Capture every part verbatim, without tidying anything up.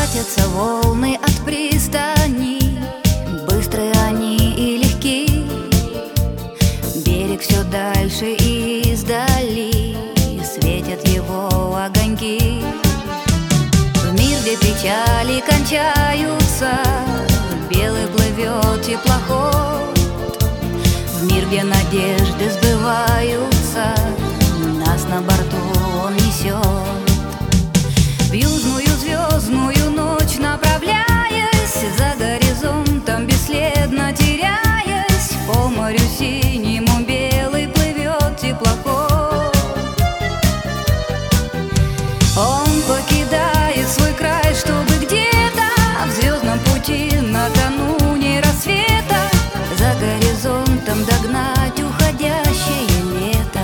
Катятся волны от пристани, быстрые они и легки. Берег все дальше и издали светят его огоньки. В мир, где печали кончаются, белый плывет теплоход. В мир, где надежды сбываются, нас на борту он несет. В южную звездную ночь направляясь, за горизонтом бесследно теряясь, по морю синему белый плывет теплоход. Он покидает свой край, чтобы где-то в звездном пути накануне рассвета за горизонтом догнать уходящее лето.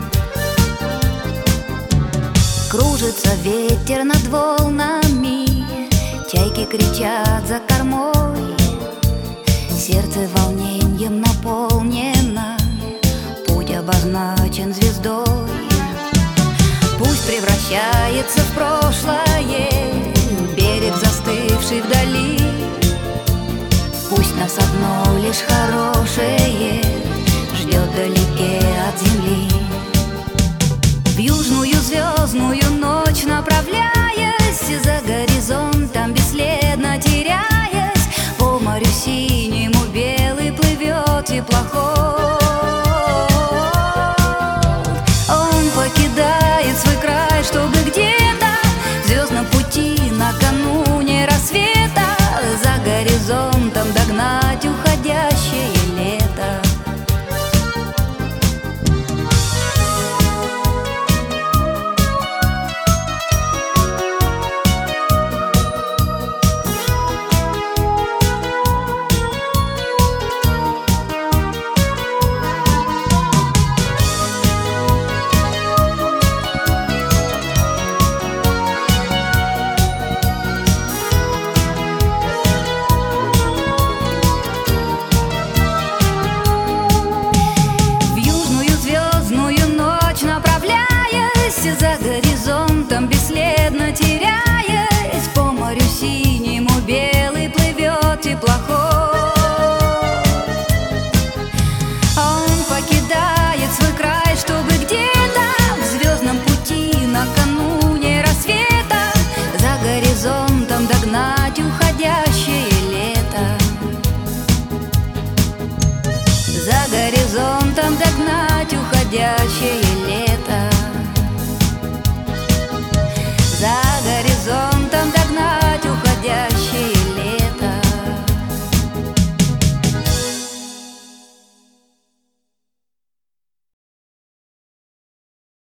Кружится ветер над волнами, чайки кричат за кормой. Сердце волнением наполнено, путь обозначен звездой. Пусть превращается в прошлое берег, застывший вдали. Пусть нас одно лишь хорошее ждет вдалеке от земли. В южную звездную ночь направляясь, за горизонтом бесследно теряясь, по морю синему белый плывет теплоход. Он покидает свой край, чтобы где-то в звездном пути накануне рассвета за горизонтом догнать уходящее лето. За горизонтом бесследно теряясь, по морю синему белый плывет теплоход. Он покидает свой край, чтобы где-то в звездном пути накануне рассвета за горизонтом догнать уходящее лето. За горизонтом догнать уходящее